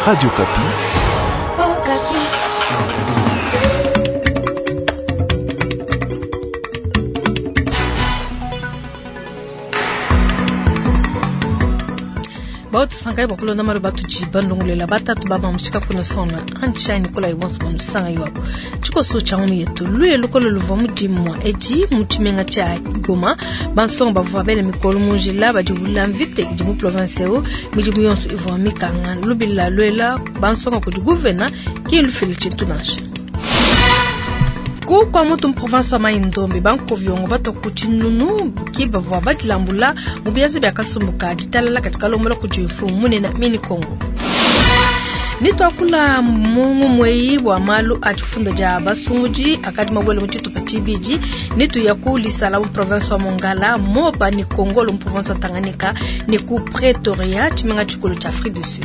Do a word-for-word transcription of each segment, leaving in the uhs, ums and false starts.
Radio Kapi. Oh, Kapi. Bautu sangai bakulo na maru batu jibandungule la batatu baba mshika kuna sona ancha Nicola Iwonso bamu sanga iwapo chiko so changu yetu luye lukolo luvamu dimwa eji mutimenga cha Goma bansonga bavuwa bele mikolo munjila bajibula mvite jimu province eo mijimu yonsu ivuwa mikanga lubila luela bansonga kudu gouverneur ki lufili chintunashe ku kwa mutu province wa Maindombe banko vyongo bato kuchinunu kiba vwa badilambula mubiyazi bya kasumuka jitalala katika lomola kujifu mune na mini Kongo nito akula mungu mwei wa malu atufunda ja basumuji akadi mabwele mchitu pachibiji nito yakuli sala province wa Mongala moba ni Kongo lo province wa Tanganyika ni ku Pretoria chimenga chikolo cha Afrique du Sud.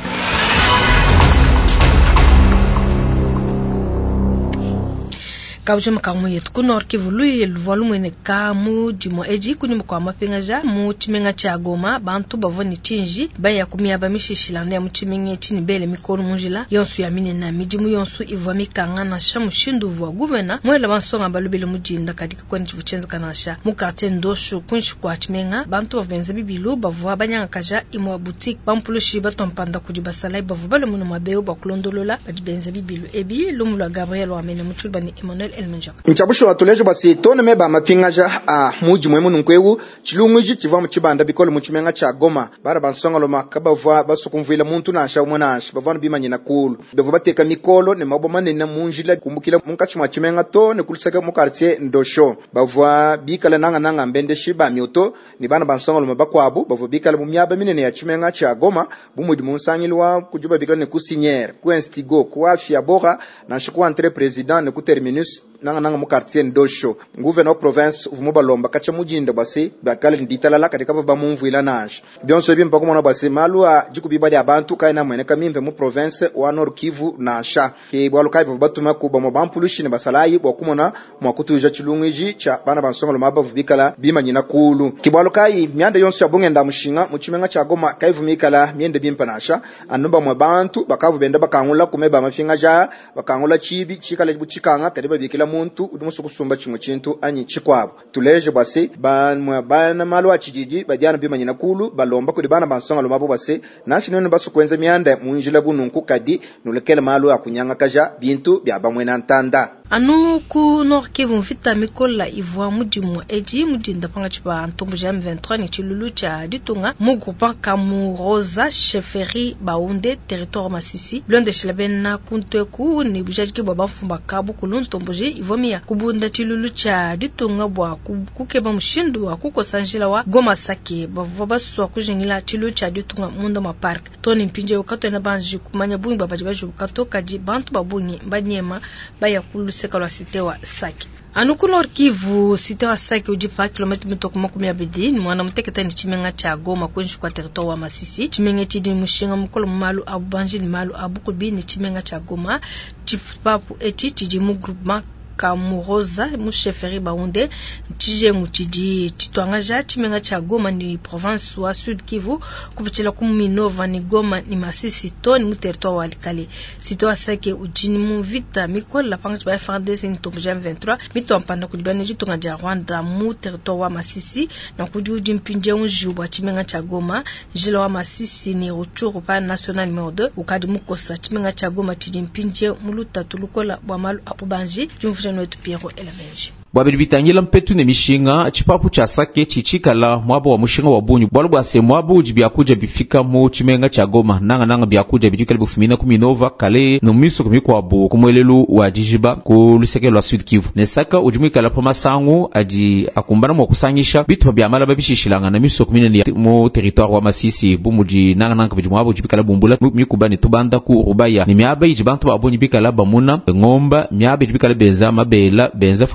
Kaujema kamu yetu kunor kivului volume ne kamu jimo eji kuni mkwa mapingaja mu chimenga cha Goma bantu bavoni chinji baya kumia bamishi shilande mu chimenga chini bele mikoro munjila yonsu ya mine na mijimu yonsu ivwa mikanga na shamu shindu vwa gouverneur mwela bansonga balubele mujinda katika kwani chivuchenza kanasha mu quartier ndoshu kunshi kwa chimenga bantu bavenze bibilu bavwa banyanga kaja imwa boutique bampulushi batompanda kujibasala bavu bale muno mabeo bakulondolola bajibenze bibilu ebi lumula Gabriel wa mene mutuba ni Emmanuel Mchabusho watulejo basi tone meba mapingaja a muji mwemu nkwegu chilungwiji chiva mchibanda bikolo mchimenga cha Goma bara bansonga lo makaba vwa basukumvila muntu na sha umwanashi bavana bimanye na kulu bevu bateka mikolo ne mabo manene munjila kumbukila munkachi mchimenga to ne kulisaka mu quartier ndosho bavwa bikala nanga nanga mbende shiba myoto ni bana bansonga lo mabakwabu bavwa bikala mu myaba minene ya chimenga cha Goma bumudi munsangilwa kujuba bikala ne kusinyer ku instigo ku afia bora na shikwa entre president ne ku terminus nanga nanga mu quartier ndosho gouverneur province uvumuba lomba kacha mujinda basi bakale nditalala katika baba mumvu ila nash byonso bimpa ko mona basi malua jikubiba ya abantu kaina mwene kamimve mu province wa Nord Kivu na sha ke bwalo kai batuma ku ba mabampulushi ne basalayi bwa kumona mwakutuja chilungiji cha bana bansonga lomaba vubikala bimanyina kulu kibwalo kai myanda yonso yabungenda mushinga mu chimenga cha Goma kai vumikala myende bimpa na sha anumba mwa bantu bakavu benda bakangula kumeba mafinga ja bakangula chibi chikale buchikanga kadiba bikila muntu udumuso kusumba chimwe chintu anyi chikwabo tuleje basi banwa bana malwa chijiji bajana bimanyina kulu balomba kudi bana bansonga lomabo basi nashi nene baso kwenza myanda munjila bununku kadi nulekele malwa akunyanga kaja bintu bya bamwena ntanda anu ku Nord Kivu mfita mikola ivwa mudimu eji mudinda panga chipa ntombo jam vingt-trois ni chilulu cha ditunga mu groupe kamu Rosa Chefferie Baunde territoire Masisi blonde chlebena kunteku ni bujaji baba fumba kabu kuluntomboje ivomia kubunda chilulu cha ditunga bwa kukeba mushindu wa kuko sanjila wa Goma Sake bava baswa kujengila chilulu cha ditunga mundo ma park toni mpinje ukato na banji kumanya bungi babaji baju katoka ji bantu babungi banyema baya kulu sekalo sitewa Sake anuku Nord Kivu sitewa Sake ujipa kilomita mitoko makumi abidi ni mwana mteketa ni chimenga cha Goma kwenshi kwa territoire wa Masisi chimenga chidi mushinga mkolo malu abu banji ni malu abu kubi ni chimenga cha Goma chipapu eti chidi mu groupement kamu Rosa mu Chefferie Baunde tije mutidi titwangaja chimenga cha Goma ni province wa Sud Kivu kupichila kuminova ni Goma ni Masisi to ni mu territoire wa Likale sito Sake ujini mu vita mikola panga ba F R D C ni tombo jam vingt-trois mito ampanda kulibane jitunga ja Rwanda mu territoire wa Masisi na kujuji mpinje unju wa chimenga cha Goma jila wa Masisi ni Ruchuru pa national numéro deux ukadi mukosa chimenga cha Goma tiji mpinje muluta tulukola bwa malu apubanji wetu Pierre Elevenji Bwabiri bitangila mpetu ne mishinga chipapu cha Sake chichikala mwabo wa mushinga wa bunyu bwalu bwase mwabo ujibyakuja bifika mu chimenga cha Goma nanga nanga byakuja bidukali bufumina kuminova kale no miso kumikwa bu kumwelelu wa Jijiba ku lusekelo wa Sud Kivu ne Saka ujimikala pa masangu aji akumbana mu kusanyisha bitu byamala babishishilanga na miso kumina ni mu territoire wa Masisi bumuji nanga nanga bijimwabo ujibikala bumbula mikubani tubanda ku Rubaya ni myaba ijibantu babunyi bikala bamuna ngomba myaba ijibikala benza mabela benza fromage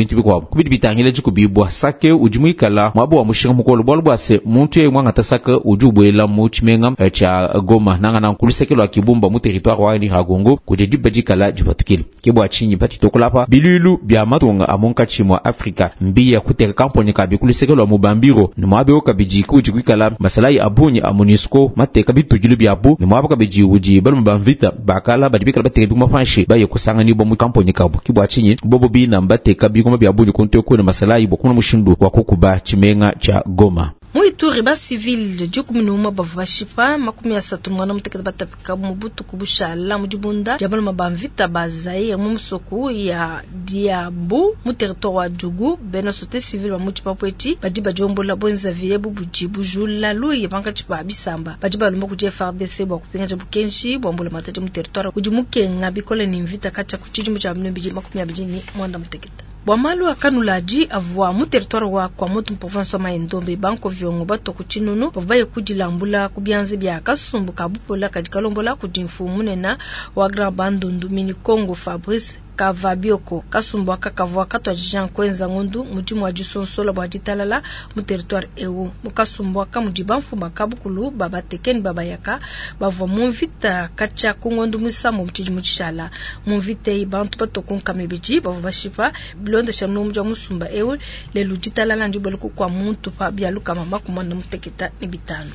bintu bikwa kubidi bitangile jikubibwa sake ujumuikala mwabo wa mushinga mukolo bwalwa se muntu ye mwanga tasaka ujubwela mu chimenga cha Goma nanga na kulisekelo akibumba mu territoire wa ni Hagongo kuje dibajikala jibatukili kibwa chinyi pati tokulapa bilulu bya matunga amonka chimwa Afrika mbiya kuteka kamponi kabi kulisekelo mu bambiro ni mwabe okabijiku jikuikala masalai abunyi amunisco mateka bitujulu byabu ni mwabo kabiji uji balu mbamvita bakala badibikala bateka biguma fanshi baye kusanga ni bo mu kamponi kabu kibwa chinyi bobo bina mbateka biguma byabunyi kunte ko na masalai bo kuna mushindu wa kukuba chimenga cha Goma. Muituri ba civil jukumu numa bavashipa makumi asatu mwana mutekeza batapika mubutu kubushala mujibunda jabalo mabamvita bazai mu musoku ya Diabu mu territoire wa Jugu bena sote civil ba muchipa pweti badiba jombola bonza viebu bujibu jula lui banka chipa bisamba badiba lumba kuje F R D C ba kupinga jabu kenshi bombola matete mu territoire kujimukenga bikole ni invita kacha kuchiji mu jabu mbiji makumi abijini mwanda muteketa Bwamalu akanulaji avwa mu territoire wa kwa motu province wa Maendombe banko vyongo bato kuchinunu babaye kujilambula kubyanze bya kasumbu kabupola kajikalombola kujinfu munena wa Grand Bandundu mini Congo Fabrice Kavabioko kasumbu kakavwa katwa Jean Kwenza Ngundu mujimu wa Jisonsola bwa Ditalala mu territoire ewu mukasumbu akamujibanfu bakabukulu baba tekeni baba yaka bavwa mumvita kacha kungondu musamu mchiji muchishala mumvite ibantu bato kunkamebiji bavwa bashifa blonde shanu mjwa musumba ewu lelu Ditalala njiboluku kwa muntu pa bialuka mama kumanda muteketa ni bitano.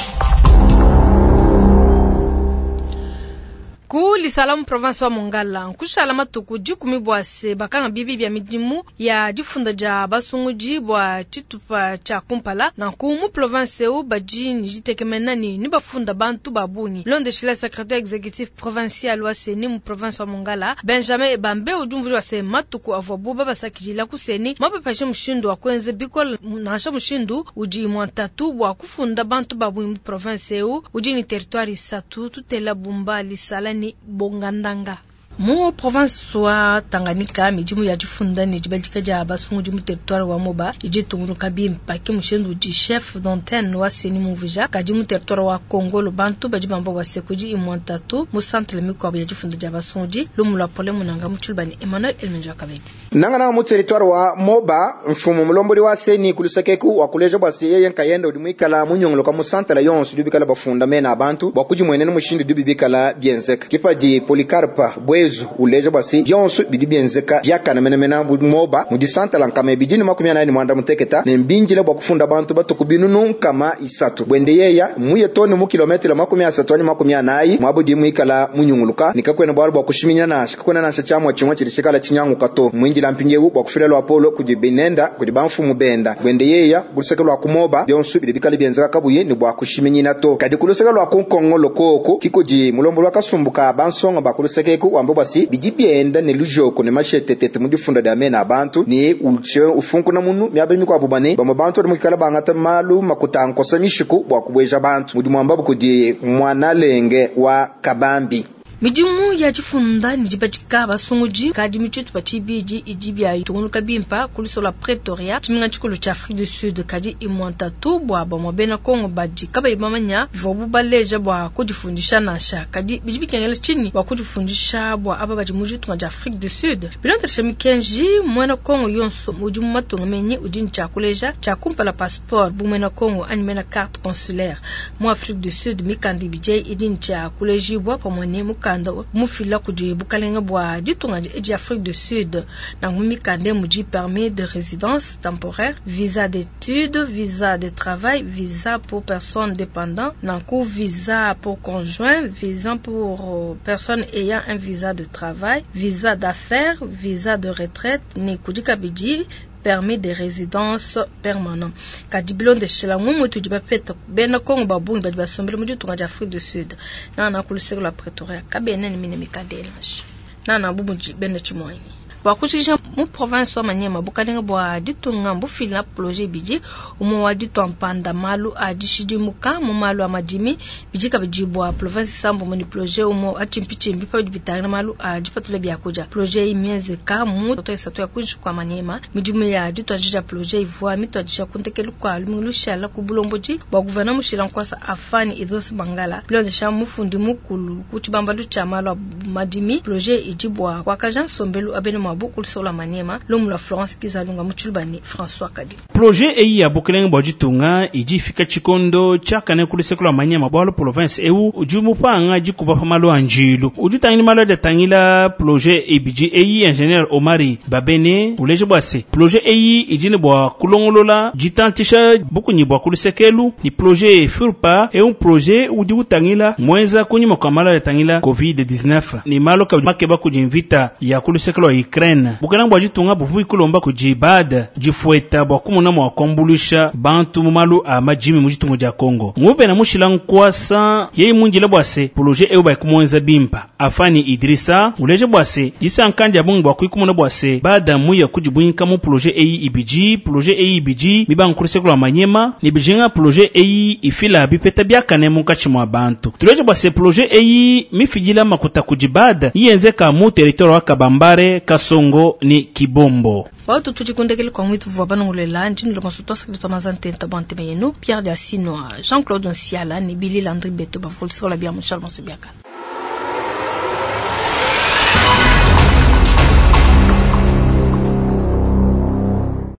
Kuli salamu province wa Mongala nkushala matuku jikumi bwase bakanga bibi bya midimu ya difunda ja basunguji bwa chitupa cha kumpala na kumu province u baji nijitekemenani ni bafunda bantu babuni londe shila secrétaire exécutif provincial wa seni mu province wa Mongala Benjamin Ebambe ujumvuri wa se matuku avobu baba sakijila kuseni mabapashe mshindu wa kwenze bikol nasha mshindu uji mwantatu bwa kufunda bantu babuni mu province u uji ni territoire satu tutela bumba lisala ni Bongandanga. Mu province wa Tanganyika mijimu ya jifunda ni jibajika ja basungu mu territoire wa Moba ijitunguru kabim pake mushendu di chef d'antenne wa seni muvija kaji mu territoire wa Congo lo bantu bajibamba wa sekuji imwantatu mu centre mikwa ya jifunda ja basungu lumula pole munanga muchulbani Emmanuel Elmenja kabeti nanga na mu territoire wa Moba mfumu mulombori wa seni kulisekeku wa kuleja basi yeye nkayenda udimwikala munyongolo ka mu centre yonse dubikala bafunda mena abantu bakuji mwenene mushindi dubibikala bienzeka kipaji Policarpa bwe uleja basi yonsu bidi bienzeka byakana menemena Moba mu disanta lankame bidini makumi anani mwanda muteketa nembinjile bwa kufunda bantu bato kubinunu kama isatu bwende yeya muye toni mu kilometre makumi asatu ani makumi anayi mwabudi mwikala munyunguluka nikakwena bwa bwa kushiminya na shikakwena na shachamwa chimwa chilishikala chinyangu kato mwinjila mpinyewu bwa kufirelo Apollo kujibenenda kujibanfu mubenda bwende yeya guliseka lwa kumoba yonsu bidi bikali bienzeka kabuye ni bwa kushiminyina to kadi kuliseka lwa kunkongo lokoko kikoji mulombo lwa kasumbuka bansonga bakulisekeku wambo basi bijibienda ne lujoko ne machete tete mudifunda da mena abantu ni ulche ufunku na munu myabe mikwa bubane bama bantu mukikala bangata malu makutanko samishiku bwa kubweja abantu mudi mwamba bukudi mwana lenge wa Kabambi mijimu ya jifunda ni jibajika basunguji kaji michutu pachibiji ijibia itunguluka bimpa kulisola Pretoria chiminga chikulu cha Afrique du Sud kaji imwantatu bwa bamobena Kongo baji kaba ibamanya vobu baleja bwa kujifundisha nasha kaji bijibikengele chini bwa kujifundisha bwa aba baji mujitu nga Afrique du Sud bilonda shemikenji mwena Kongo yonso mujimu matunga menye ujini cha kuleja cha kumpa la passeport bu mwena Kongo animena carte consulaire mu Afrique du Sud mikandi bijay idini cha kuleji bwa pamwane muka mufila kuje bukalenga bwa ditunga di Afrique du Sud na mumikande muji permis de résidence temporaire, visa d'études, visa de travail, visa pour personnes dépendantes, nanku visa pour conjoint, visa pour euh, personnes ayant un visa de travail, visa d'affaires, visa de retraite, ni kujika biji permis de résidence permanent kadibilo de shela ngumu tujiba peta bena Kongo babungi badi basombele muju tunga Afrique du Sud na na kuliseko la Pretoria kabene ni mine mikadelange na na bubunji bena chimoyi bakushisha mu province wa Manyema bukalenga bwa ditunga mbufila projet biji umu wa ditu mpanda malu adishidi muka mu malu amadimi biji kabijibwa province sambo mu projet umu achimpichi mbipa bitanga malu ajipatule byakuja projet imieze ka mu to esatu ya kuju kwa Manyema mijumu ya ditu ajija projet ivwa mito ajisha kuntekelu kwa lumulushya la kubulomboji bwa guverneur mushila nkwasa afani Idris Bangala bilonde sha mufundi mukulu kuchibamba lu cha malu madimi projet ijibwa kwa kajan sombelu abene mabuku sur la Maniema lomu la Florence Kizalunga Muchulbani François Kadi. Projet eyi ya Bukeleng Bojitunga iji fika chikondo chakane kule sekula Maniema bwalo province eu ujumu panga jikuba famalo anjilu ujutangini malo de tangila projet ebiji eyi ingénieur Omari Babene uleje bwase projet eyi ijine bwa kulongolola jitantisha buku nyibwa kule sekelu ni projet Furpa e un projet udi utangila mweza kunyima kwa malo de tangila covid dix-neuf ni malo ka makeba kujinvita ya kule sekelu wa Ukraine Bukeleng Bojitunga buvu ikulomba kujibada jifueta bwa kumuna mwa kombulisha bantu mumalu a majimi mujitungo ja Kongo ngube na mushila nkwasa yei munjila bwase projet eu ba kumwenza bimpa afani Idrissa uleje bwase jisa nkanja bungu bwa kuikumuna bwase bada muya kujibwinka mu projet eyi ibiji projet eyi ibiji miba nkurese kwa Manyema ni bijinga projet eyi ifila bipeta byakane munkachi mwa bantu tuleje bwase projet eyi mifijila makuta kujibada yenze ka mu territoire wa Kabambare Kasongo ni Kibombo Watu tujikundekele kwa mwitu vwa banongulela njini lo masuto sekreto mazante ntabante meyenu Pierre Diasino Jean-Claude Nsiala ni Billy Landry Beto bavulisi la bia Mouchal Monsebiaka.